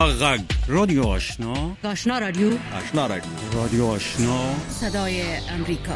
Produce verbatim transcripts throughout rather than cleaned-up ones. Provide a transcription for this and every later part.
غږ رادیو آشنا آشنا رادیو آشنا رادیو رادیو آشنا صدای امریکا.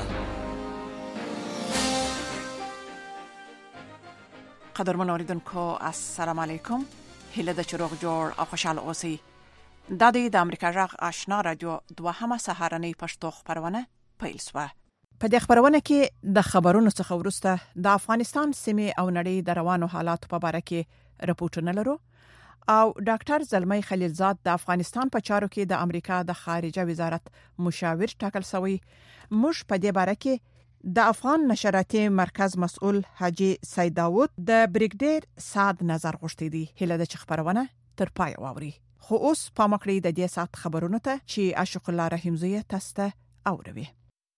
قدرمن اوریدونکو السلام علیکم. هله د چروغ جوړ او خوشاله اوسئ. د دې د امریکا غږ آشنا رادیو دوهمه سهارنۍ پښتو خبرونه پیل شوه. په دې خبرونه کې د خبرونو څخه ورسته د افغانستان سیمې او نړۍ د روانو حالاتو په اړه کې رپورټونه لرو او ډاکټر زلمی خلیلزاد د افغانستان په چارو کې د امریکا د خارجه وزارت مشاور ټاکل شوی. موږ په دې اړه کې د افغان نشراتي مرکز مسؤل حاجی سید داوود د بریګیډیر سعد نظر غوښتي دي. هله د خبرونه تر پای واوري. خو اوس په مکړې د دې سات خبرونه ته چې عاشق الله رحیمزی تاسو ته اوروي.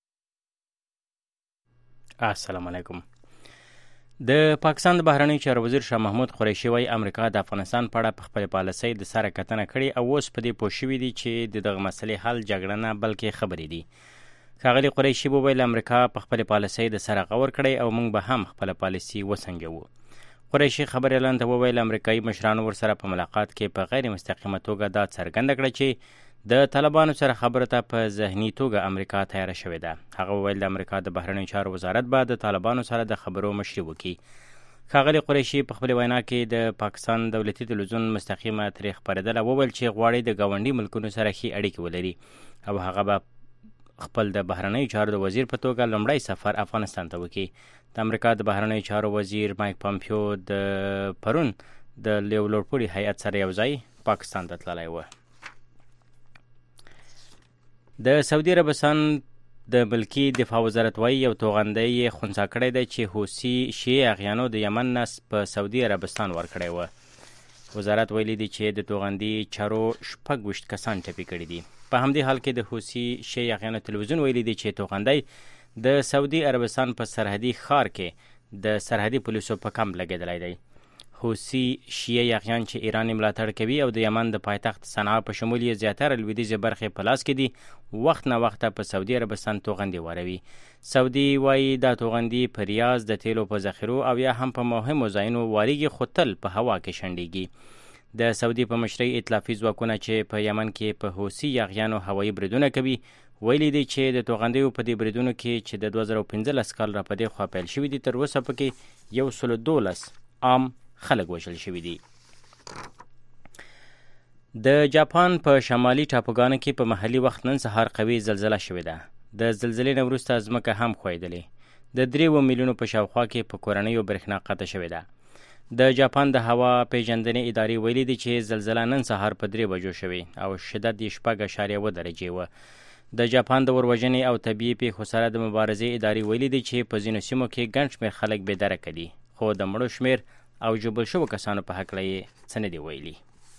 السلام علیکم. د پاکستان د بهرنی چارو وزیر شاه محمود قریشي وايي امریکا د افغانستان په اړه خپل پالیسۍ د سره کتنه کړې او اوس په دې پوه شوې دي چې دغه مسلې حل جګړه نه بلکې خبرې دي. ښاغلي قریشي وویل امریکا په خپل پالیسۍ د سره غور کړی او موږ به هم خپل پالیسي وسنجوو. قریشي خبرې لاندې وویل امریکایي مشرانو ورسره په ملاقات کې په غیر مستقیمه توګه دا څرګنده کړه چې د طالبانو سره خبرو ته په ذهني توګه امریکا تیار شوې ده. هغه وویل د امریکا د بهرنیو چارو وزارت به د طالبانو سره د خبرو مشري وکړي. ښاغلي قریشي په خپل وینا کې د پاکستان دولتي تلویزیون مستقیمه ترې خبرېدله وویل چې غواړي د ګاونډي ملکونو سره ښې اړیکې ولري او هغه به خپل د بهرنیو چارو د وزیر په توګه لومړی سفر افغانستان ته وکړي. د امریکا د بهرنیو چارو وزیر مایک پامپیو د پرون د یو لوړپوړي هیئت سره یو ځای پاکستان ته تللی و. د سعودي عربستان د ملکی دفاع وزارت وايي یو توغندی یې خنثی کړی دی چې حوثي شیعه اغیانو د یمن نه په سعودي عربستان ورکړی و. وزارت ویلي دی چې د توغندي چارو شپږ ویشت کسان ټپي کړي دي. په همدې حال کې د حوثي شیعه اغیانو تلویزیون ویلي دی چې توغندی د سعودي عربستان په سرحدي ښار کې د سرحدي پولیسو په کمپ لګېدلی دی. حوثي شیعه اغیان چې ایران ملاتړ کوي او د یمن د پایتخت صنعا په شمول یې زیاتره لویدیځې برخې په لاس کې دي وخت نه وخته په سعودي عربستان توغندي واروي. سعودي وایي دا توغندي په ریاض د تیلو په ذخیرو او یا هم په مهمو ځایونو واریږي خو تل په هوا کې شنډېږي. د سعودي په مشرۍ ائتلافي ځواکونه چې په یمن کې په حوثي اغیانو هوایي بریدونه کوي ویلي دي چې د توغندیو په دې بریدونو کې چې د دوه زره پنځلس کال را په دې خوا پیل شوي دي تر اوسه پکې یو سل دولس عام خلک وژل شوي دي. د جاپان په شمالي ټاپوګانو کې په محلي وخت نن سهار قوي زلزله شوې ده. د زلزلې نه وروسته ځمکه هم ښویدلې. د درېو میلیونو په شاوخوا کې په کورنیو برېښنا قطع شوې ده. د جاپان د هوا پیژندنې ادارې ویلي دي چې زلزله نن سهار په درې بجو شوې او شدت یې شپږ اعشاریه اوه درجې وه. د جاپان د وروژنې او طبیعي پیښو سره د مبارزې ادارې ویلي دي چې په ځینو سیمو کې ګڼ شمېر خلک بېدرکه دي خو د مړو شمېر او جبل شوو کسانو په هکله یې څه نه دي ویلي.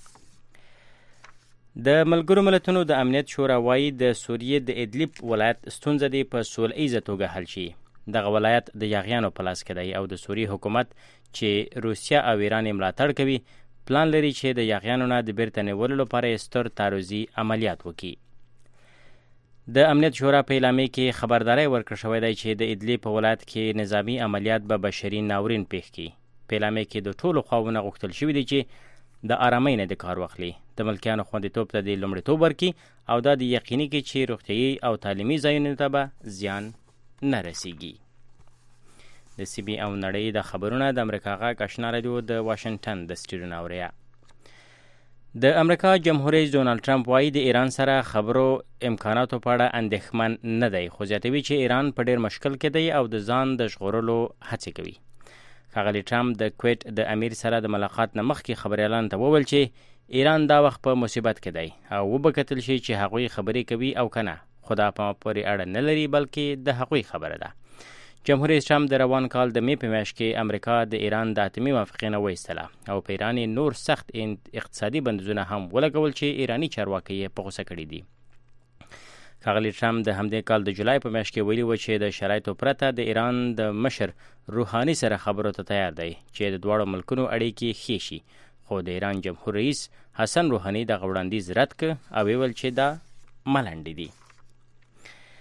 د ملګرو ملتونو د امنیت شورا وایي د سوریې د ادلیب ولایت ستونزه دې په سوله ایزه توګه حل شي. دغه ولایت د یاغیانو په لاس کې دی او د سوریې حکومت چې روسیا او ایران یې ملاتړ کوي پلان لري چې د یاغیانو نه د بیرته نیولو لپاره یې ستر تعرضي عملیات وکړي. د امنیت شورا په اعلامیه کې خبرداری ورکړل شوی دی چې د ادلیب په ولایت کې نظامي عملیات به بشري ناورین پیښ کړي. په اعلامیه کې د ټولو خواوونه غوښتل شوي دي چې د آرامۍ نه د کار واخلي، د ملکیانو خوندیتوب ته د لومړیتوب ورکړي او دا د یقیني کړي چې روغتیایي او تعلیمي ځایونو ته به زیان نه رسیږي. د سیمې او نړۍ د خبرونه د امریکا غږ آشنا رادیو د واشنګټن د سټډیو نه اورئ. د امریکا جمهور رئیس ډونالډ ټرمپ وایي د ایران سره خبرو امکاناتو په اړه اندېښمن نه دی خو زیاتوي چې ایران په ډېر مشکل کې دی او د ځان د ژغورلو هڅې کوي. ښاغلي ټرمپ د کویټ د امیر سره د ملاقات نه مخکې خبریالانو ته وویل چې ایران دا وخت په مصیبت کې دی او وبکتل شي چې هغوی خبرې کوي او که نه خو دا په ما پورې اړه نه لري بلکې د هغوی خبره ده. جمهور رئیس ټرمپ د روان کال د مې په میاشت کې امریکا د ایران د اتمي موافقې نه وایستله او په ایران یې نور سخت اقتصادي بندیزونه هم ولګول چې ایراني چارواکي یې په غوسه کړي دي. ښاغلي ټرمپ د همدې کال د جولای په میاشت کې ویلي و چې د شرایطو پرته د ایران د مشر روحاني سره خبرو ته تیار دی چې د دواړو ملکونو اړیکې ښې شي خو د ایران جمهور رئیس حسن روحاني دغه وړاندیز رد کړ او ویل چې دا ملنډې دي.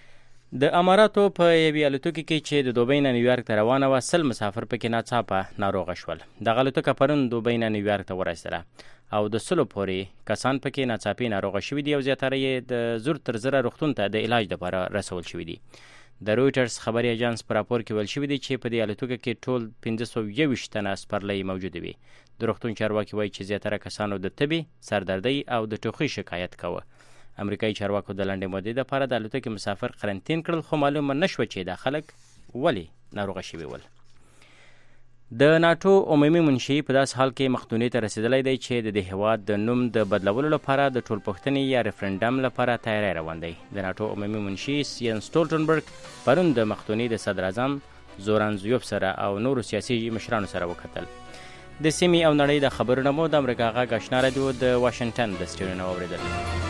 د اماراتو په یوې الوتکې کې چې د دوبۍ نه نیویارک ته روانه وه سل مسافر پکې ناڅاپه ناروغه شول. دغه الوتکه پرون دوبۍ نه نیویارک ته ورسېدله او د سلو پورې کسان پکې ناڅاپي ناروغه شوي دي او زیاتره یې د زور تر زره روغتون ته د علاج لپاره رسول شوي دي. د رویټرز خبري اژانس په راپور کې ویل شوي دي چې په دې الوتکه کې ټول پنځه سوه یوویشت تنه سپرلۍ موجودې وي. د روغتون چارواکي وایي چې زیاتره کسانو د تبې، سردردۍ او د ټوخي شکایت کوه. امریکایي چارواکو د لنډې مودې دپاره د الوتکې مسافر قرنطین کړل، خو معلومه نه شوه چې دا خلک ولې ناروغه شوي ول. د ناټو عمومي منشي په داس حال کې مخدوني ته رسیدلی دی چې د دې هېواد د نوم د بدلولو لپاره د ټولپوښتنې یا ریفرنډم لپاره تیاری روان دی. د ناټو عمومي منشي ین سټولټنبرګ پرون د مخدوني د صدر اعظم زوران زیوف سره او نورو سیاسي مشرانو سره وکتل. د سیمې او نړۍ د خبرونه مو د امریکا غږ آشنا راډیو د واشنګټن د سټډیو نه واورېدل.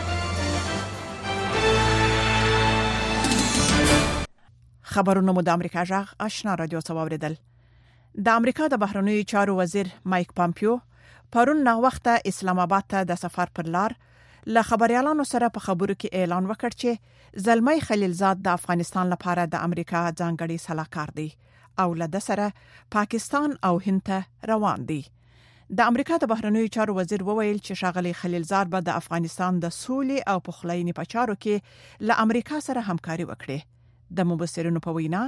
خبرونه مو د امریکا غږ آشنا راډیو څخه واوریدل. د امریکا د بهرنیو چارو وزیر مایک پامپیو پرون نا وخته اسلام آباد ته د سفر پر لار له خبريالانو سره په خبرو کې اعلان وکړ چې زلمی خلیلزاد د افغانستان لپاره د امریکا ځانګړي صلاحکار دی او له د سره پاکستان او هند ته روان دی. د امریکا د بهرنیو چارو وزیر وویل چې ښاغلی خلیلزاد به د افغانستان د سولې او پخلاینې په چارو کې له امریکا سره همکاري وکړي. د مبصرینو په وینا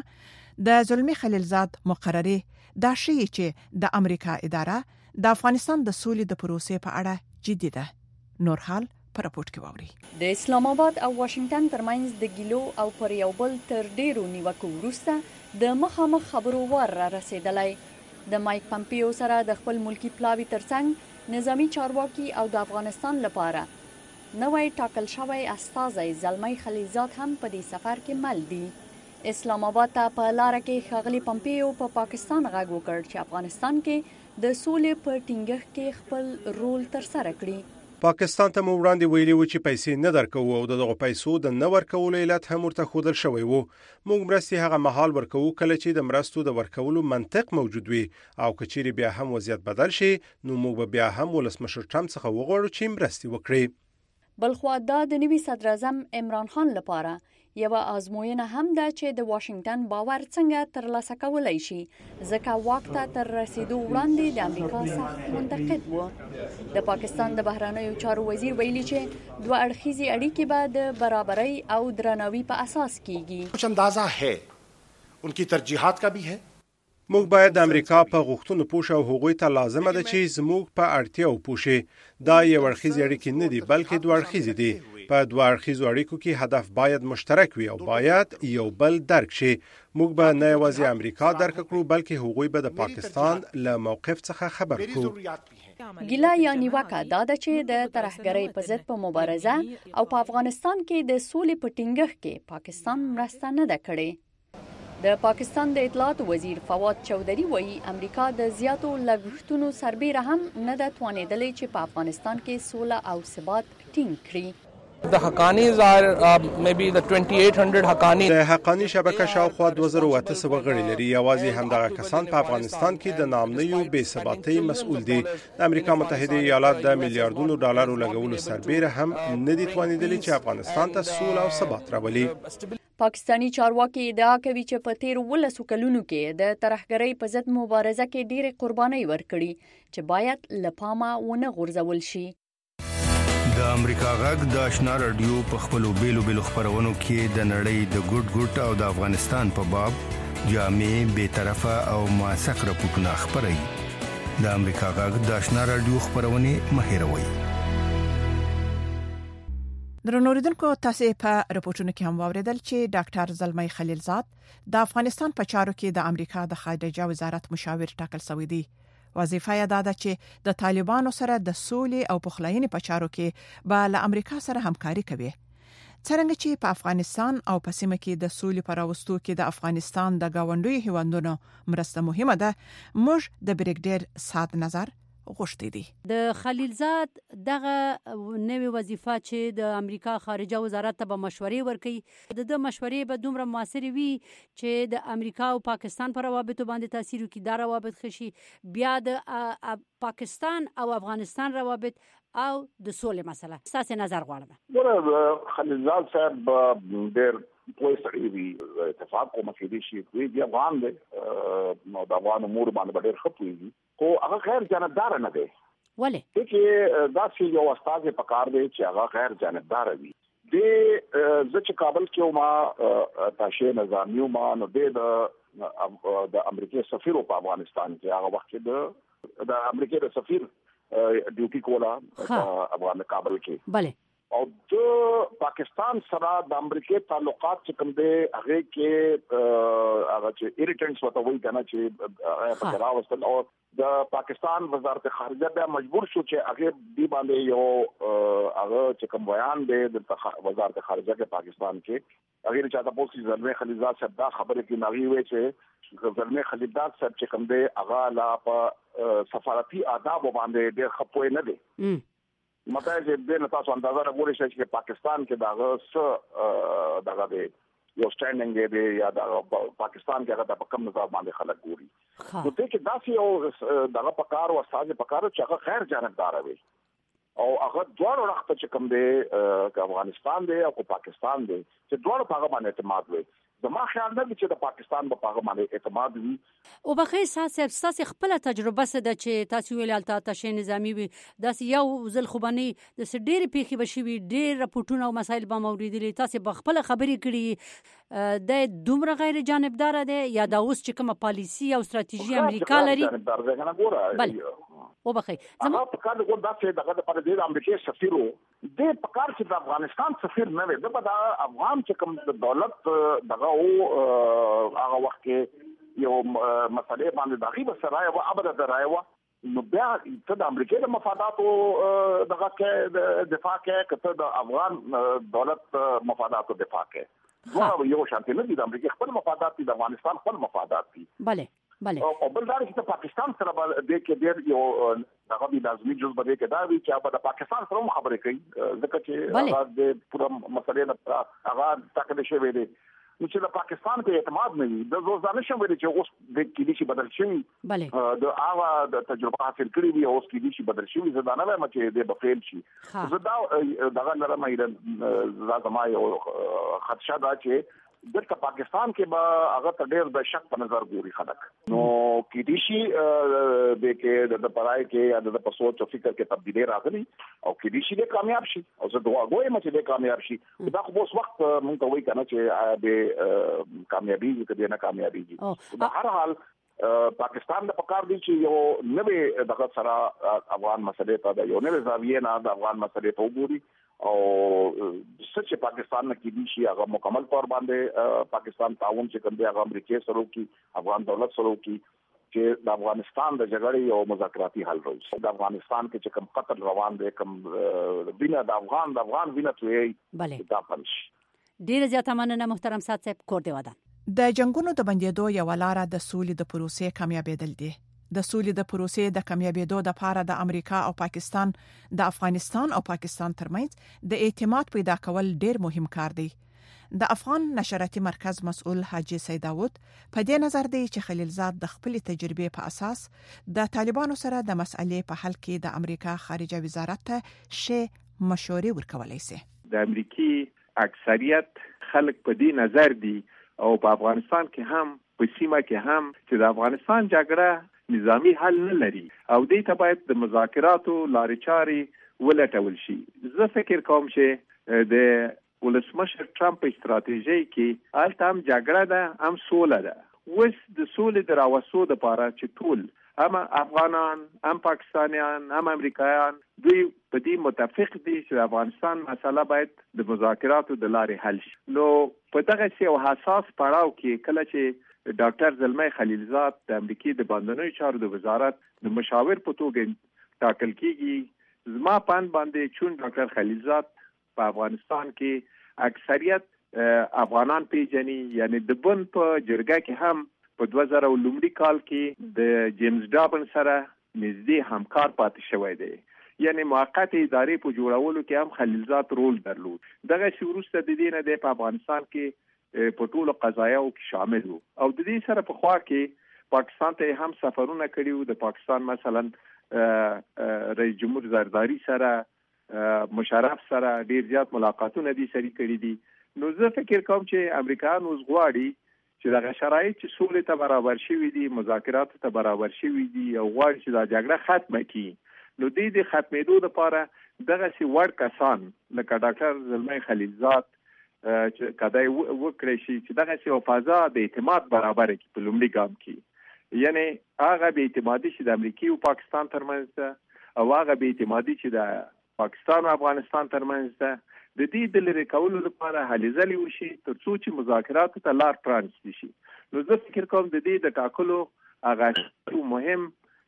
د زلمی خلیلزاد مقرری دا شی چې د امریکا اداره د افغانستان د سولې د پروسې په اړه جدي ده. نور حال پر راپورټ کې واوري. د اسلام آباد او واشنگټن ترمنځ د ګیلو او پر یو بل تر ډیرو نیوکو وروسته د مخامخ خبرو ور را رسیدلی. د مایک پامپیو سره د خپل ملکی پلاوی ترڅنګ نظامی چارواکي او د افغانستان لپاره نوی ټاکل شوی استازی زلمی خلیلزاد هم په دې سفر کې مل دی. اسلام آباد ته په لار کې ښاغلی پامپیو په پا پاکستان غږ وکړ چې افغانستان کې د سولې په ټینګښت کې خپل رول ترسره کړي. پاکستان ته مو وړاندې ویلي و چې پیسې نه درکوو او دغه پیسو د نه ورکولو علت هم ورته ښودل شوی و. موږ مرستې هغه مهال ورکوو کله چې د مرستو د ورکولو منطق موجود وي او که چیرې بیا هم وضعیت بدل شي نو موږ بیا هم ولسمشر ټرمپ څخه وغواړو چې مرستې وکړي. بلخوا دا د نوي صدر اعظم عمران خان لپاره یو آزموینه هم ده چې د واشنگټن باور څنګه ترلاسه کولای شي، ځکه واک ته تر رسیدو وړاندې د امریکا سخت منتقد و. د پاکستان د بهرنیو چارو وزیر ویلي چې دوه اړخیزې اړیکې به د برابرۍ او درناوي په اساس کیږي. कुछ अंदाजा है उनकी तरजीहात का भी है. موږ باید د امریکا په غوښتنو پوه شو او هغوی ته لازمه ده چې زموږ په اړتیاو پوه شي. دا یو اړخیزې اړیکې نه دي بلکې دوه اړخیزې دي. په دوه اړخیزو اړیکو کې هدف باید مشترک وي او باید یو بل درک شي. موږ به نه یوازې امریکا درک کړو بلکې هغوی به د پاکستان له موقف څخه خبر کړو. ګیلا یا نیوکه دا ده چې د ترهګرۍ په ضد په مبارزه او په افغانستان کې د سولې په ټینګښت کې پاکستان مرسته نه ده کړې. د پاکستان د اطلاعاتو وزیر فواد چودھری وایي امریکا د زیاتو لګښتونو سربیره هم نه ده توانېدلی چې په افغانستان کې سوله او ثبات ټینګ کړي. The Haqqanis are uh, maybe the twenty-eight hundred Haqqani. د حقانی شبکه شاوخوا دوه زره او اته سوه غړي لري. یوازې همدغه کسان په افغانستان کې د نامنیو بې ثباتۍ مسؤل دي. د امریکا متحده ایالات د میلیارډونو ډالرو لګولو سربیره هم نه دي توانېدلی چې افغانستان ته سوله او ثبات راولي. پاکستانی چارواکي ادعا کوي چې په تیر ولسو کلونو کې د ترهګرۍ په ضد مبارزه کې ډېرې قربانۍ ورکړي چې باید له پامه ونه غورځول شي. د امریکا غږ د آشنا رادیو په خپلو بیلو بیلو خبرونو کې د نړۍ د ګډ ګډ او د افغانستان په باب جامع بې طرفه او موثق راپورټونه خپروي. د امریکا غږ د آشنا رادیو خبرونه مه هېروئ. درنوریدونکو تاسو په راپورټونو کې هم واوریدل چې ډاکټر زلمی خلیلزاد د افغانستان په چارو کې د امریکا د خارجه وزارت مشاور ټاکل شوی دی. وظیفه یې دا ده چې د طالبانو سره د سولې او پخلاینې په چارو کې به له امریکا سره همکاري کوي. څنګه چې په افغانستان او په سیمه کې د سولې پر راوستو کې د افغانستان د گاونډیو هیوادونو مرسته مهمه ده، موږ د بریګډیر سعد نظر غوښتي دي. د خلیلزاد دغه نوې وظیفه چې د امریکا خارجه وزارت ته به مشورې ورکړي، د د مشورې به دومره موثرې وي چې د امریکا او پاکستان پر روابطو باندې تاثیر وکړي. دا روابط ښه شي، بیا د پاکستان او افغانستان روابط او د سولې مسله. ستاسو نظر غواړم. ګوره خلیلزاد صاحب ډېر پوه سړی وي اتفاق کوم کې دي شي دوی دی افغان دی نو د افغان امور باندې ډېر خپويږي خو هغه غیر جانبدار نه دی ولې چې دا چې یو استاد پکار دی چې هغه غیر جانبدار وي د زه چې کابل کې ما تاشه نظامیو ما نو د د امریکای سفیر په افغانستان کې هغه وخت د د امریکای د سفیر ډیوټي کولا افغان کابل کې bale او د پاکستان سره د امریکای تعلقات چې کوم دي هغه کې هغه چې ایریټنټس وته وایي کنه چې په راوستل او د پاکستان وزارت خارجه به مجبور شو چې هغه دی باندې یو هغه چې کوم بیان دی د وزارت خارجه کې پاکستان کې هغه چې تاسو په زلمه خلیلزاد صاحب دا خبره کې نغي وي چې زلمه خلیلزاد صاحب چې کوم دی هغه لا په سفارتي آداب باندې ډېر خپوي نه دي مته چې د تاسو اندازه راغوري چې پاکستان کې داغه څه دغه دی یو سټانډینګ دی یا د پاکستان کې هغه په کوم نظام باندې خلک ګوري نو دې کې داسې یو دغه پکار او استاد پکار چې هغه خیر جانبدار وي او هغه دوه وخت چې کوم دی افغانستان دی او پاکستان دی چې دوه په هغه باندې اعتماد وي زما خیال نه چې د پاکستان په هغه باندې اعتماد وي او بخیر ساسه تاسو خپل تجربه سره چې تاسو ویل تاسو نظامی وي داس یو ځل خوبني د ډېر پیخي بشي وي ډېر راپورټونه او مسایل به موریدلي تاسو په خپل خبرې کړي د دومره غیر جانبدار دی یا د اوس چې کومه پالیسی او ستراتیژي امریکا لري بله او بخیر زما په کار د داسې دغه د پر دې امریکای سفیرو د په کار چې د افغانستان سفیر نه وي د افغان چې کوم د دولت دغه او هغه وخت کې یو مسله باندې دغه بسرای او ابد درایو نو بیا ته د امریکای د مفاداتو دغه کې دفاع کې کته د افغان دولت مفاداتو دفاع کې نو یو شانتي نه دي د امریکای خپل مفادات دي د افغانستان خپل مفادات دي bale bale او بل دا چې پاکستان سره د کې ډېر یو دغه د لازمي جز بده کې دا وی چې د پاکستان سره خبرې کوي ځکه چې هغه د پوره مسلې نه هغه تکل شي ویلي نو چې د پاکستان په اعتماد نه وي د روزانه شم ویلي چې اوس د کې دي بدل شي د هغه د تجربه حاصل کړی وي اوس کې دي بدل شي زدانه وایم چې د بفیل شي زدا دغه لره مې زما یو خدشه دا چې دلته پاکستان کې به هغه ته ډېر د شک په نظر ګوري خلک نو کې دي شي د کې د پرای کې یا د په سوچ او فکر کې تبدیلی راغلي او کې دي شي د کامیاب شي او زه دعا کوم چې د کامیاب شي دا خو اوس وخت مونږ ته وایي کنه چې د کامیابی کې نه کامیابی په هر حال پاکستان د پکار دی چې یو نوې دغه سره افغان مسلې ته د یو نوې زاویې نه د افغان مسلې ته وګوري او سچ پاکستان نه کې دي شي هغه مکمل طور باندې پاکستان تعاون چې کوم دی هغه امریکای سره کوي افغان دولت سره کوي چې د افغانستان د جګړې او مذاکراتي حل راوړي د افغانستان کې چې کوم قتل روان دی کوم وینه د افغان د افغان وینه توي دا پنځ ډیر زیاته مننه محترم سات صاحب کور دی ودان د جنگونو د بندیدو یو لار د سولې د پروسې کامیابېدل دي د سولې د پروسې د کامیابېدو لپاره د امریکا او پاکستان د افغانستان او پاکستان ترمنځ د اعتماد پیدا کول ډیر مهم کار دی د افغان نشراتي مرکز مسؤل حاجی سید داوود په دې نظر دی چې خلیلزاد د خپل تجربې په اساس د طالبانو سره د مسئلې په حل کې د امریکا خارجه وزارت ته شی مشورې ورکولای شي د امریکای اکثریت خلک په دې نظر دي او په افغانستان کې هم په سیمه کې هم چې د افغانستان جګړه نظامی حل نه لري او دې ته باید د مذاکراتو لارې چارې ولټول شي زه فکر کوم چې د ولسمشر ټرمپ استراتیژي کې الته هم جګړه ده هم سوله ده وس د سولې د راوستو لپاره چې ټول هم افغانان هم پاکستانیان هم امریکایان دوی په دې متفق دي چې د افغانستان مسله باید د مذاکراتو د لارې حل شي نو په دغه یو حساس پړاو کې کله چې ډاکټر زلمي خلیلزاد د امریکای د باندنوي چارو د وزارت د مشاور په توګه ټاکل کیږي زما پاند باندې چون ډاکټر خلیلزاد په افغانستان کې اکثریت افغانان پیژني یعنی د بن په جرګه کې هم په دوه زره لومړي کال کې د جیمز ډابن سره نږدې همکار پاتې شوی دی یعنی موقت ادارې په جوړولو کې هم خلیلزاد رول درلود دغه شروع ست د دې نه د افغانستان کې په ټولو قضایاو کې شامل وو او د دې سره په خوا کې پاکستان ته هم سفرونه کړیو د پاکستان مثلا رئیس جمهور زرداری سره مشرف سره ډیر زیات ملاقاتونه دي سری کړی دي نو زه فکر کوم چې امریکایان اوس غواړي چې دغه شرایط چې سولې ته برابر شوي دي، مذاکرات ته برابر شوي دي او غواړي چې دا جګړه ختمه کړي، نو دې د ختمېدو لپاره دغسې وړ کسان لکه ډاکټر زلمی خلیلزاد چې کدی وکړی شي چې دغسې یو فضا د اعتماد برابره کړي په لومړي ګام کې، یعنی هغه بې اعتمادي چې د امریکې او پاکستان ترمنځ ده او هغه بې اعتمادي چې د پاکستان او افغانستان ترمنځ ده، د دې د لرې کولو لپاره هلې ځلې وشي تر څو چې مذاکراتو ته لار پرانیستل شي. نو زه فکر کوم د دې د ټاکلو هغه مهم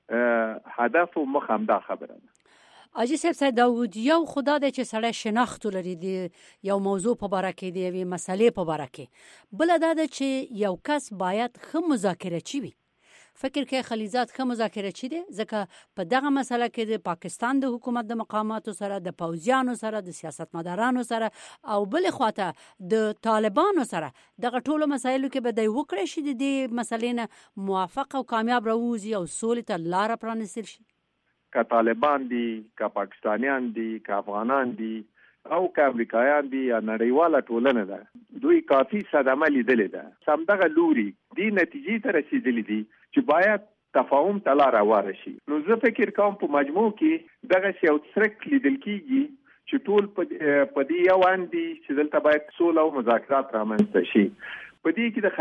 هدف او مخ همدا خبره ده. اجي صاحب سید داوود، یو خدا د چې سړی شناخت لري دی یو موضوع په باره کې دی یوې مسلې په باره کې، بل دا ده چې یو کس باید ښه مذاکره چي وي. فکر کې خلیزات ښه مذاکره چي دی ځکه په دغه مسله کې د پاکستان د حکومت د مقاماتو سره، د پوځیانو سره، د سیاستمدارانو سره او بل خواته د طالبانو سره دغه ټولو مسایلو کې به دی وکړی شي د دې مسلې نه موافق او کامیاب راووځي او سولې ته لاره پرانیستل شي. که طالبان دي، که پاکستانیان دي، که افغانان دي او که امریکایان دي یا نړیواله ټولنه ده، دوی کافي صدمه لیدلې ده، همدغه لوري دې نتیجې ته رسېدلي دي چې باید تفاهم ته لاره هواره شي. نو زه فکر کوم په مجموع کې دغسې یو څرک لیدل کېږي چې ټول په دې یو اند دي چې دلته باید سوله او مذاکرات رامنځته شي. په دې کې د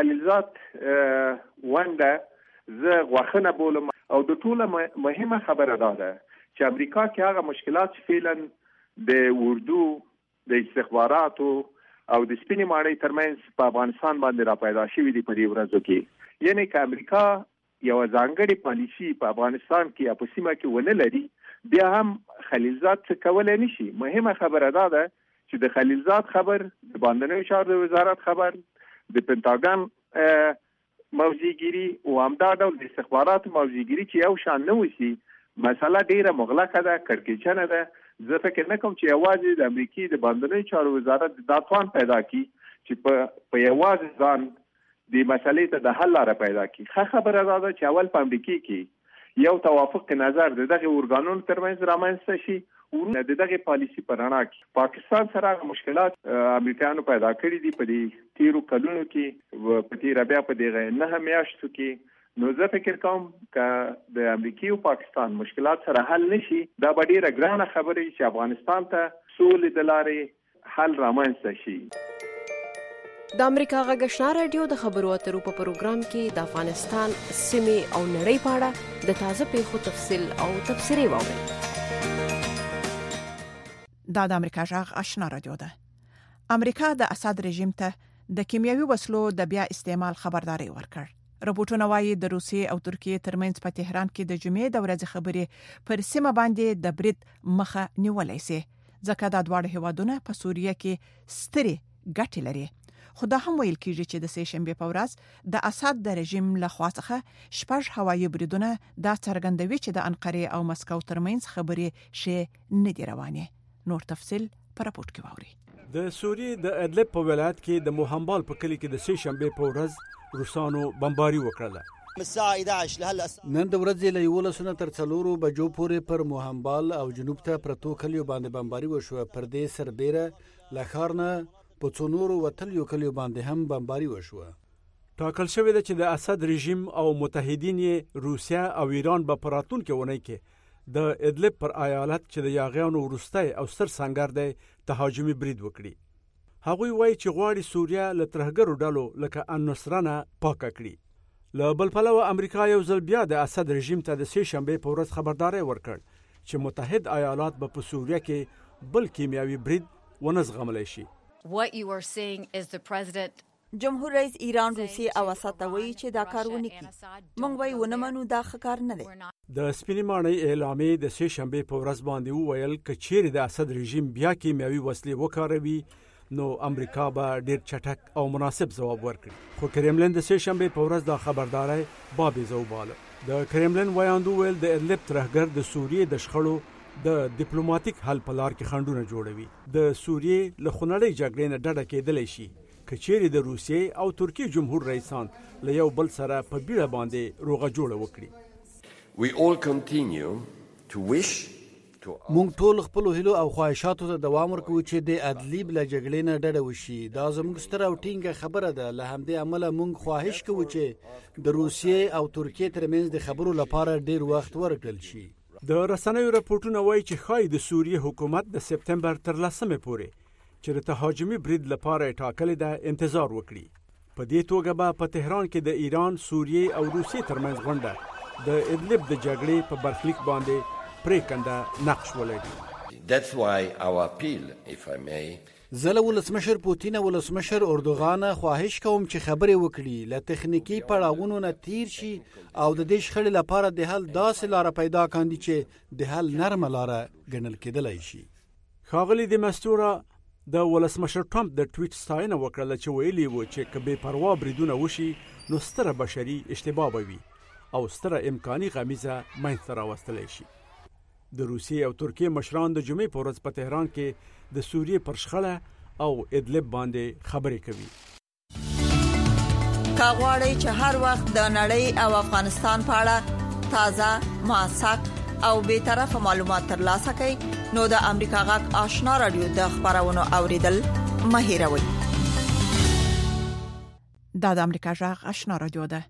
خلیلزاد ونډه زه غوښنه بولم او د ټوله مهمه خبره دا ده چې امریکا کې هغه مشکلات چې فعلا د اردو د استخباراتو او د سپینې ماڼۍ ترمنځ په افغانستان باندې را پیدا شوي دي په دې ورځو کې، یعنی که امریکا یوه ځانګړې پالیسي په افغانستان کې یا په سیمه کې ونه لري، بیا هم خلیلزاد څه کولی نه شي. مهمه خبره دا ده چې د خلیلزاد خبر، د باندنیو چارو د وزارت خبر، د پنټاګن موضوعګیري او همدا ډول د استخباراتو موضوعګیري چې یو شان نه وشي، مسله ډیره مغلقه ده، کړکېچنه ده. زه فکر نه کوم چې یوازې د امریکې د باندنیو چارو وزارت دا توان پیدا کړي چې په یوازې ځان د مسلې ته د حل لاره پیدا کړي. ښه خبره دا ده چې اول په امریکې کې یو توافق نظر د دغه ارګانونو ترمنځ رامنځته شي، ورونه د دغه پالیسي په رڼا کې پاکستان سره مشکلات امریکایانو پیدا کړي دي په دې تیرو کلونو کې، په تیره بیا په دغه نهه میاشتو کې. نو زه فکر کوم که د امریکې او پاکستان مشکلات سره حل نشي، دا به ډیره ګرانه خبره چې افغانستان ته سولې د لارې حل رامنځته شي. د امریکا غږ آشنا رادیو د خبرو اترو په پروګرام کې د افغانستان سیمې او نړۍ په اړه د تازه پیښو تفصیل او تبصرې واورئ. دا د امریکا غږ آشنا رادیو ده. امریکا د اسد رژیم ته د کیمیاوي وسلو د بیا استعمال خبرداري ورکړ. رپورټونه وايي د روسیې او ترکیې ترمنځ په تهران کې د جمعې د ورځې خبرې پر سیمه باندې د برید مخه نیولای شي، ځکه دا دواړه هیوادونه په سوریه کې سترې ګټې لري. خو دا هم ویل کېږي چې د سې شنبې په ورځ د اسد د رژیم له خوا څخه شپږ هوایي بریدونه دا څرګندوي چې د انقرې او مسکو ترمنځ خبرې شې نه دي روانې. نور تفصیل په راپورټ کې واورئ. د سوریې د ادلب په ولایت کې د موهنبال په کلی کې د سې شنبې په ورځ روسانو بمباري وکړه. نن د ورځې له یولسو نه تر څلورو بجو پورې پر موهنبال او جنوب ته پرتو کلیو باندې بمباري وشوه. پر دې سربیره له ښار نه په څو نورو وتلیو کلیو باندې هم بمباري وشوه. ټاکل شوې ده چې د اسد رژیم او متحدین یې روسیا او ایران به په راتلونکې اونۍ کې د ادلب پر ایالت چې د یاغیانو وروستی او ستر سنګر دی تهاجمي برید وکړي. هغوی وایي چې غواړي سوریه له ترهګرو ډلو لکه النصره نه پاکه کړي. له بل پلوه امریکا یو ځل بیا د اسد رژیم ته د سې شنبې په ورځ خبرداری ورکړ چې متحد ایالات به په سوریه کې بل کیمیاوي برید ونه زغملی شي. What you are seeing is the president جمهور رئیس ایران روسیې او اسد ته وایي چې دا کار ونه کړي. موږ وایي ونه منو، دا ښه کار نه دی. د سپینې ماڼۍ اعلامیې د سې شنبې په ورځ باندې وویل که چیرې د اسد رژیم بیا کیمیاوي وسلې وکاروي نو امریکا به ډیر چټک او مناسب ځواب ورکړي. خو کرملن د سې شنبې په ورځ دا خبرداری بابیزه وباله. د کرملن ویاندو ویل د ادلب ترهګر د سوریې د شخړو د ډیپلوماټیک حل په لار کې خنډونه جوړوي. د سوریې له خونړۍ جګړې نه ډډه کېدلی شي که چیرې د روسیې او ترکیې جمهور رئیسان له یو بل سره په بیړه باندې روغه جوړه وکړي. We all continue to wish مونږ ټول خپل هیلو او خواهشاتو ته دوام ورکوو چې د ادلیب له جګړې نه ډډه وشي. دا زموږ ستره او ټینګه خبره ده. له همدې امله مونږ خواهش کوو چې د روسیې او ترکیې ترمنځ د خبرو لپاره ډیر وخت ورکړل شي. د رسنیو راپورټونه وایي چې ښایي د سوریې حکومت د سپتمبر تر لسمې پورې چې د تهاجمي برید لپاره ټاکلې ده انتظار وکړي. په دې توګه به په تهران کې د ایران، سوریې او روسیې ترمنځ غونډه د ادلب د جګړې په برخلیک باندې پریکنده نقش ولري. That's why our appeal, if I may, زه له ولسمشر پوتین او ولسمشر اردوغان خواهش کوم چې خبرې وکړي، له تخنیکی پړاوونو نه تیر شي او د دې شخړې لپاره د حل داسې لاره پیدا کاندي چې د حل نرمه لاره ګڼل کېدلای شي. ښاغلي د مستوره د ولسمشر ټرمپ د ټویټ ستاینه وکړه چې ویلي و چې که بې پروا بریدونه وشي نو ستره بشري اشتباه به وي او ستره امکاني غمیزه منځته راوستلی شي. د روسیې او ترکیې مشران د جمعې په ورځ په تهران کې د سوریې پر شخړه او ادلب باندې خبرې کوي. کاغواړی چې هر وخت د نړۍ او افغانستان په اړه تازه، موثق او بې طرفه معلومات ترلاسه کړئ نو د امریکا غږ آشنا رادیو د خبرونو اوریدل مه هېروئ. دا د امریکا غږ آشنا رادیو ده.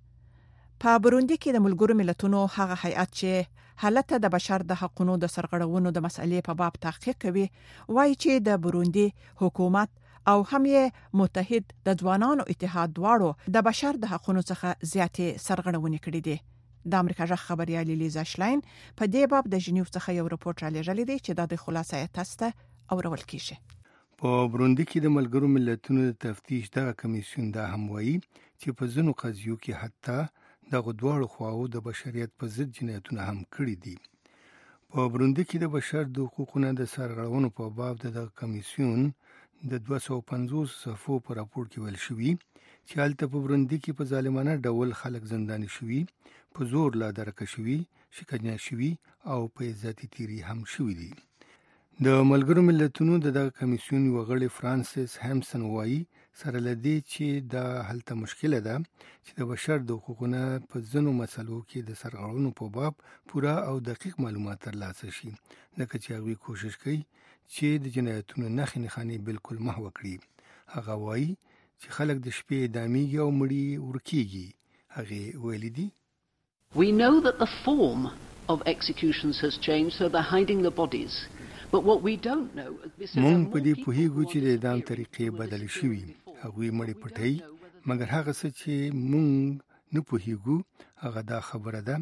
په بروندي کې د ملګرو ملتونو هغه هیئت چې حالت د بشر د حقوقو د سرغړونو د مسلې په باب تحقیق کوي وایي چې د بروندي حکومت او هم یې متحد د ځوانانو اتحاد دواړو د بشر د حقوقو څخه زیاتې سرغړونې کړې دي. د امریکا ژغ خبريالي لیزا شلاین په دې باب د جنیو څخه یو راپورټ را لېږلی دی چې د خلاصې تاسو اورول کیږي. په بروندي کې د ملګرو ملتونو د تفتیش دغه کمیسیون دا هم وایي چې په ځینو قضیو کې حتی دغه دواړو خواو د بشریت په ضد جنایتونه هم کړي دي. په بروندي کې د بشر د حقوقو د سرغړونو په باب د کمیسیون د دوه سوه پنځوس صفحو په راپور کې ویل شوی چې هلته په بروندي کې په ظالمانه ډول خلک زنداني شوي، په زور لا درکه شوي، شکنجه شوي او په عزتي تیری هم شوي دي. د ملګرو ملتونو د دغه کمیسیون وغړی فرانسیس هامسن وایي سره لدی چې دا هلته مشکله ده چې د بشر د حقوقو په ځینو مسلو کې د سرغړونو په باب پوره او دقیق معلومات ترلاسه شي، لکه چې هغوی کوشش کوي چې د جنایتونو نښې نښانې بالکل محو کړي. هغه وایي چې خلک د شپې اعدامیږي او مړي ورکیږي. هغې ویلي دي We know that the form of executions has changed, so they're hiding the bodies. But what we don't know is that مونږ په دې پوهیږو چې د اعدام طریقې بدل شوي. هغوی مړي پټوي، مګر هغه څه چې مونږ نه پوهیږو هغه دا خبره ده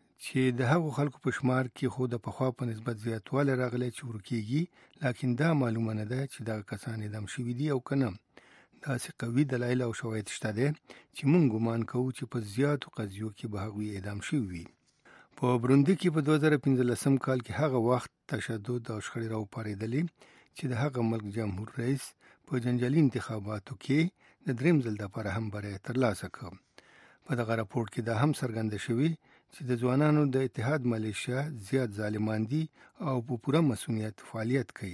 چې د هغو خلکو په شمار کې خو د پخوا په نسبت زیاتوالی راغلی چې ورکیږي، لکن دا معلومه نه ده چې دغه کسان اعدام شوي دي او که نه. داسې قوي دلایل او شواهد شته دی چې مونږ ګمان کوو چې په زیاتو قضیو کې به هغوی اعدام شوي وي. په بروندي کې په دوه زره پنځلسم کال کې هغه وخت تشدد او شخړې راوپارېدلې چې د هغه ملک جمهور رئیس په جنجالي انتخاباتو کې د دریم ځل دپاره هم بری ترلاسه کړ. په دغه راپورټ کې دا هم څرګنده شوي چې د ځوانانو د اتحاد ملیشیا زیات ظالمان دي او په پوره مسؤلیت فعالیت کوي.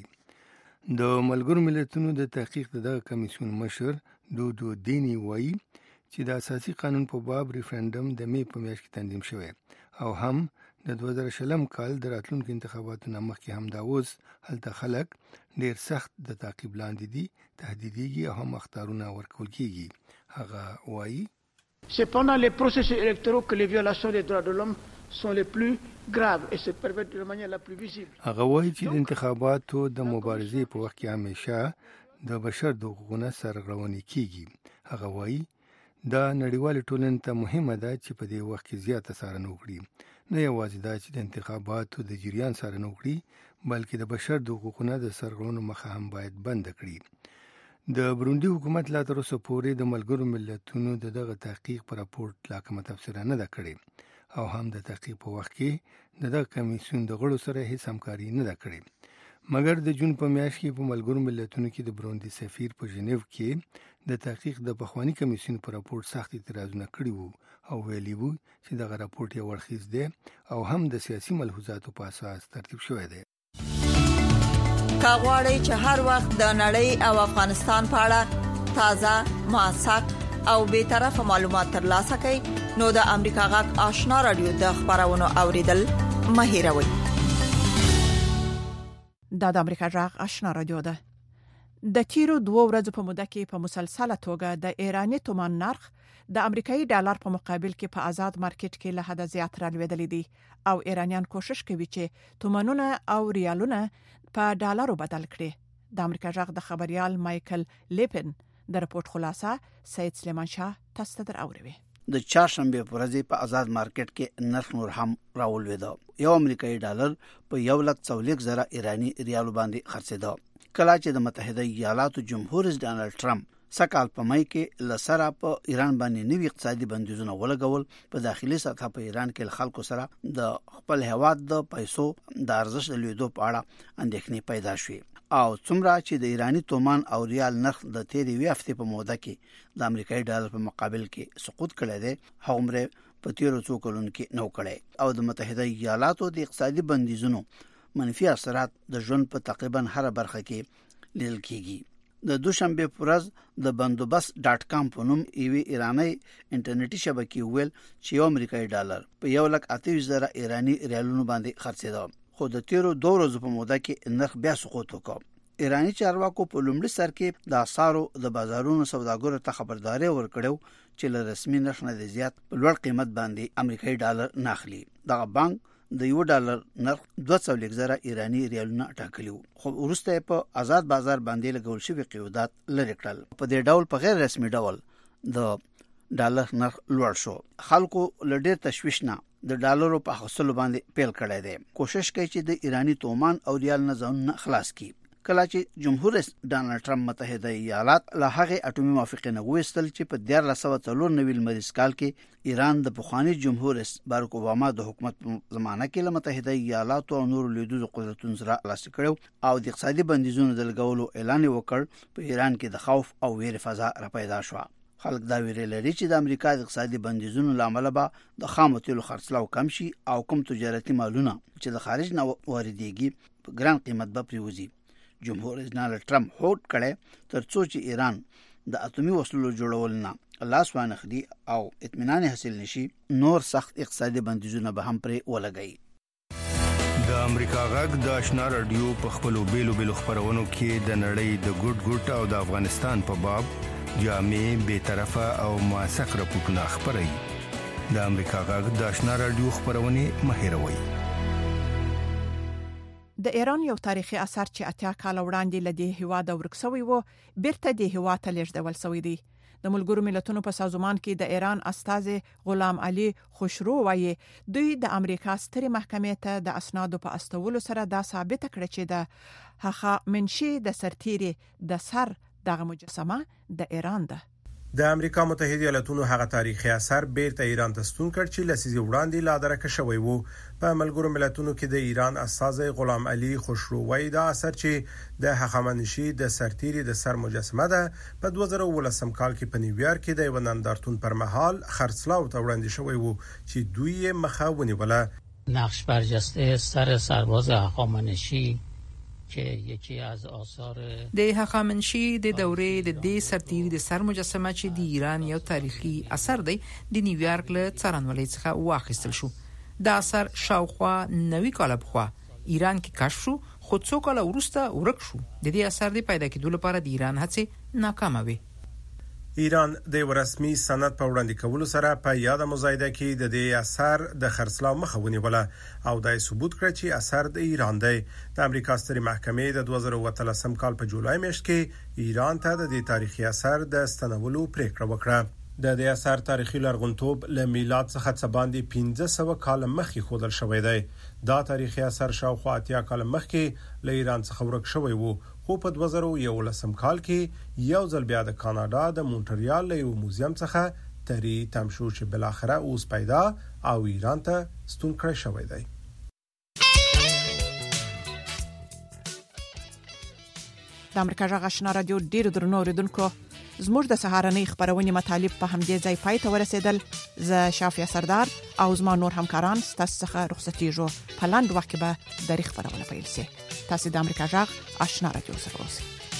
د ملګرو ملتونو د تحقیق دغه کمیسیون مشر دودو دینی وایي چې د اساسي قانون په باب ریفرندم د می په میاشت کې تنظیم شوی او هم د دوه زره شلم کال د راتلونکو انتخاباتو نه مخکې هم دا اوس هلته خلک ډیر سخت د تعقیب لاندې دي، تهدیدېږي او هم اخطارونه ورکول کېږي. هغه وایي C'est pendant les processus électoraux que les violations des droits de l'homme sont les plus graves et se perpètrent de la manière la plus visible. هغه وایي چې د انتخاباتو د مبارزې په وخت کې همیشه د بشر د حقوقو سرغړونې کیږي. هغه وایي دا نړیوال ټولنې ته مهمه ده چې په دې وخت کې زیاته څارنه وکړي، نه یوازې دا چې د انتخاباتو د جریان څارنه وکړي بلکې د بشر د حقوقو د سرغړونو مخه هم باید بند کړي. د بروندي حکومت لا تر اوسه پورې د ملګرو ملتونو د دغه تحقیق پر راپورټ لا کومه تفسیر نه ده کړې او هم د تحقیق په وخت کې د دغه کمیسیون د غړو سره هیڅ همکاري نه ده کړې. مګر د جون په میاشت کې په ملګرو ملتونو کې د بروندي سفیر په ژنیو کې د تحقیق د پخوانی کمیسیون پر راپورټ سخت اعتراضونه کړي وو او ویلي وو چې دغه راپورټ یو اړخیز دی او هم د سیاسي ملحوظاتو په اساس ترتیب شوی دی. کاغواړی چې هر وخت د نړۍ او افغانستان په اړه تازه، موثق او بې طرفه معلومات ترلاسه کړئ نو د امریکا غږ آشنا رادیو د خبرونو اوریدل مه هېروئ. د امریکا جغ آشنا رادیو ده. د تیرو دوه ورځې په موده کې په مسلسله توګه د ایرانی تومان نرخ د امریکایي ډالر په مقابل کې په آزاد مارکیټ کې له حد زیات رالوېدلې دي او ایرانیان کوشش کوي چې تومانونه او ریالونه په ډالرو بدل کړي. د امریکا جغ د خبريال مايكل لیپن د رپورت خلاصه سید سلیمان شاه تاسو ته دراوړي. د چهارشنبه په ورځ په آزاد مارکیټ کې نرخ نور هم راولوېد. یو امریکایي ډالر په یو لک څلوېښت زره ایرانی ریال باندې خرڅېده. کله چې د متحده ایالاتو جمهور رئیس ډانلډ ټرمپ سکهال په مای کې لسره په ایران باندې نوي اقتصادي بندیزونه ولګول، په داخلي سطح په ایران کې خلکو سره د خپل هیواد د پیسو د ارزښت لیدو په اړه اندېښنې پیدا شوې او څومره چې د ایرانی تومان او ریال نرخ د تیرې وی هفته په موده کې د امریکایي ډالر په مقابل کې سقوط کړی دی، هغومره په تیرو څو کلونو کې نو کړی او د متحده ایالاتو د اقتصادي بندیزونو منفي اثرات د ژوند په تقریبا هر برخه کې لیدل کیږي. د دوشنبه پر ورځ د بندوبست ډاټ کام په نوم ایوي ایرانی انټرنیټي شبکې ویل چې یو امریکایي ډالر په یو لک اته زره ایرانی ریالونو باندې خرڅېده، خو د تیرو دوه ورځې په موده کې نرخ بیا سقوط وکړ. ایرانی چارواکو په لومړي سر کې د اسعارو د بازارونو سوداګرو ته خبرداري ورکړو چې له رسمي نرخ نه زیات په لوړ قیمت باندې امریکایي ډالر ناخلي. دغه بانک د یو ډالر نرخ دوه څلوېښت زره ایرانی ریالونه ټاکلی وو، خو وروسته په آزاد بازار باندې لګول شوی قیودات لرې کړل. په دې ډول په غیر رسمي ډول د ډالر نرخ لوړ شو. خلکو له ډېر تشویش نه د ډالرو په اخیستلو باندې پیل کړی دی. کوشش کوي چې د ایرانی تومان او ریال نه ځان خلاص کړي. کله چې جمهور رئیس ډانلډ ټرمپ متحده ایالات له هغه اټومي موافقه نه وستل چې په دیار لسو څلور نوي لمریز کال کې ایران د پخوانی جمهور رئیس باراک اوباما د حکومت په زمانه کې له متحده ایالاتو او نورو لیدو قدرتونو سره لاس کړو او د اقتصادي بندیزونو د لګولو اعلان وکړ. په ایران کې د خوف او ویرې فضا را پیدا شو. خلک دا ویرې لري چې د امریکا د اقتصادي بندیزونو لامل به د خامو تیلو خرڅلاو کم شي او کوم تجارتي مالونه چې د خارج نه واردېږي په ګران قیمت به پریوزي. جمهور رئیس ډانلډ ټرمپ هوډ کړي ترڅو چې ایران د اټومي وسلو جوړول نه لاس وانخلي او اطمینان حاصل نشي، نور سخت اقتصادي بندیزونه به هم پرې ولګي. د امریکا غږ د آشنا رادیو په خپلو بیلو بیلو خبرونو کې د نړۍ د ګډ ګډ او د افغانستان په باب جامع بے طرفه او موثق راپورټونه خبري. د امریکا غږ د آشنا رادیو خبرونه مهیروي. د ایران یو تاریخي اثر چې اتیا کال وړاندې لدی هواد ورکسوي وو بیرته د هواد ته لیږدول شوی دی. د ملګرو ملتونو په سازمان کې د ایران استازي غلام علي خوشرو وایي دوی د امریکا سترې محکمې ته د اسنادو په استولو سره دا ثابت کړ چې د هغه منشي د سرتيري د سر دغه مجسمه د ایران ده. د امریکا متحده ایالاتونو هغه تاریخي اثر بیرته ایران ته ستون کړ چې لسیزه وړاندې لا درکه شوی وو. په ملګرو ملتونو کې د ایران استازي غلام علي خوشرو وایي دا اثر چې د هخامنشي د سرتيري د سر مجسمه ده په دوه زره ولسم کال کې په نیویارک کې د یو نندارتون پر مهال خرڅلاو ته وړاندې شوی وو چې دوی مخه ونیوله. نقش برجسته سر سرباز هخامنشی که یکی از آثار د هخامنشي د دورې د دې سرتیري د سر مجسمه چې د ایران یو تاریخي اثر دی د نیویارک له څارنوالۍ څخه واخیستل شو. دا اثر شاوخوا نوي کال په خوا ایران کې کشف شو، خو څو کال وروسته ورک شو. د دې اثر د پیدا کېدو لپاره د ایران هڅې ناکامه وې. ایران د رسمي سند په وړاندې کولو سره په یاد مزایده کې د دې اثر د خرڅلاو مخه ونیوله او دا ثبوت کړ چې اثر د ایران دی. د امریکا سترې محکمې د دوه زره اتلسم کال په جولای میاشت کې ایران ته د دې تاریخي اثر د ستنولو پریکړه وکړه. د دې اثر تاریخي لرغونتوب له میلاد څخه څه باندې پنځه سوه کال مخکې ښودل شوی دی. دا تاریخي اثر شاوخوا اتیا کال مخکې له ایران څخه ورک شوی وو، خو په دوه زره یولسم کال کې یو ځل بیا د کاناډا د مونټریال له یو موزیم څخه تری تم شو چې بل اخره اوس پیدا او ایران ته ستون کړی شوی دی. د امریکا غږ آشنا رادیو ډیر درنو اوریدونکو، زموږ د سهارنۍ خبرونه مطالب په همدې ځای پای ته ورسېدل. زه شافیا سردار او زما نور همکاران ستاسو څخه رخصتېږو. په لاندې وخت کې به د خبرونه پیل شي. تاسو د امریکا غږ آشنا رادیو سره اوسئ.